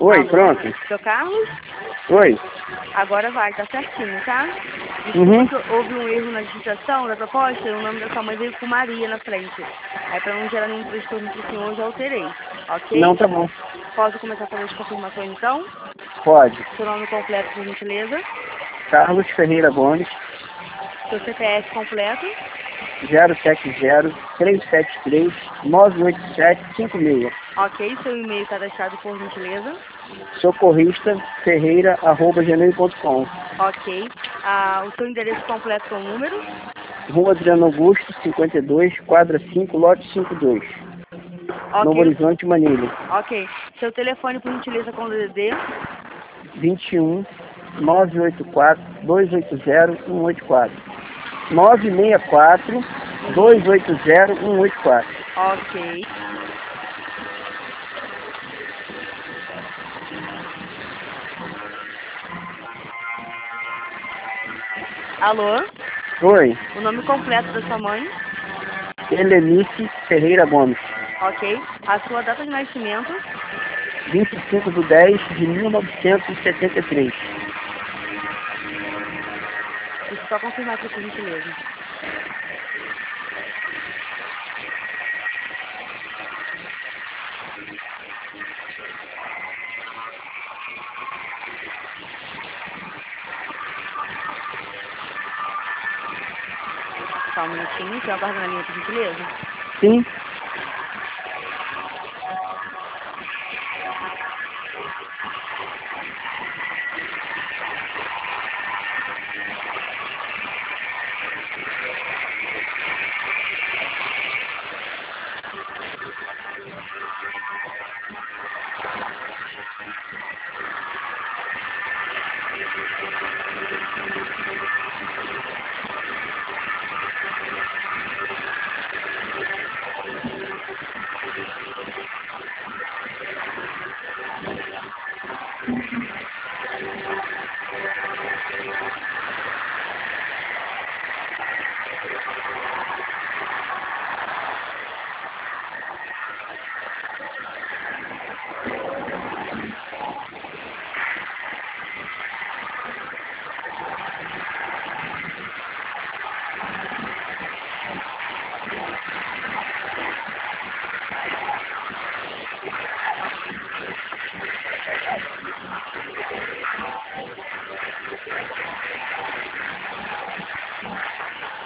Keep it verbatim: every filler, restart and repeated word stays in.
Oi, Alô? pronto. Seu Carlos? Oi. Agora vai, tá certinho, tá? Uhum. Desculpa que houve um erro na digitação da proposta e o nome da sua mãe veio com Maria na frente. Aí pra não gerar nenhum transtorno pro senhor, eu já alterei, Não, ok? tá bom. Posso começar a fazer as confirmações então? Pode. Seu nome completo, por gentileza? Carlos Ferreira Gomes, Seu C P F completo? zero sete zero, três sete três, nove oito sete cinco seis. Ok, seu e-mail cadastrado, por gentileza? Socorrista Ferreira, arroba gmail ponto com. Ok. Ah, o seu endereço completo com o número? Rua Adriano Augusto, cinquenta e dois, quadra cinco, lote cinquenta e dois. Novo Ok. Horizonte, Manilha. Ok. Seu telefone, por gentileza, com o D D D? vinte e um, nove oito quatro, dois oito zero, um oito quatro. nove seis quatro, dois oito zero, um oito quatro. Ok. Alô? Oi. O nome completo da sua mãe? Helenice Ferreira Gomes. Ok. A sua data de nascimento? vinte e cinco de dez de mil novecentos e setenta e três. Deixa eu só confirmar aqui, por gentileza. Só um minutinho, você aguarda na linha, por gentileza? Sim.